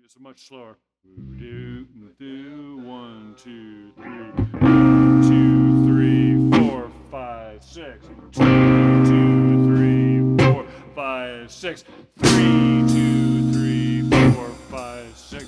It's much slower. 1, 2, 3, 2, 3, 4, 5, 6. 2, 2, 3, 4, 5, 6. 3, 2, 3, 4, 5, 6.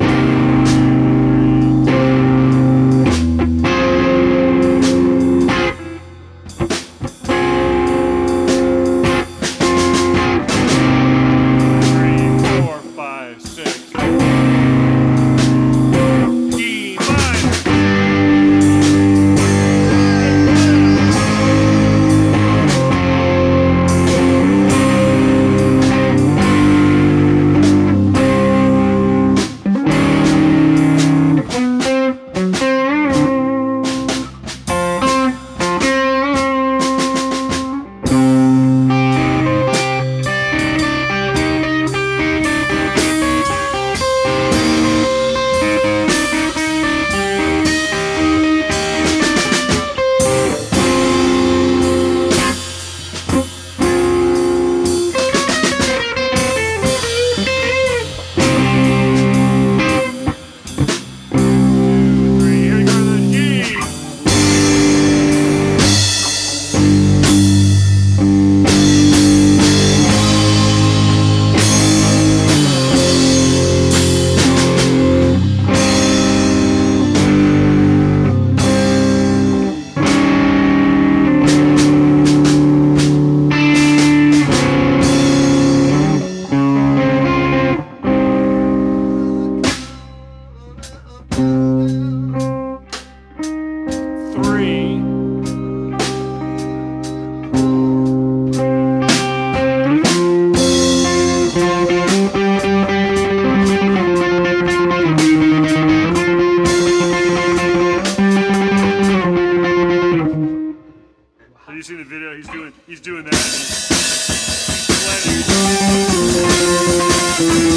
Have you seen the video? He's doing that.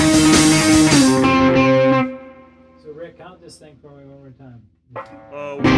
So Rick, count this thing for me one more time.